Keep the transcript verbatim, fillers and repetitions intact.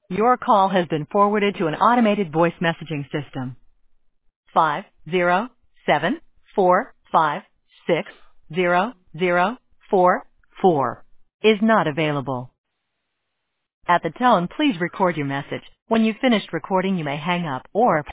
Your call has been forwarded to an automated voice messaging system. Five zero seven four five six zero zero four four is not available. At the tone, please record your message. When you've finished recording, you may hang up or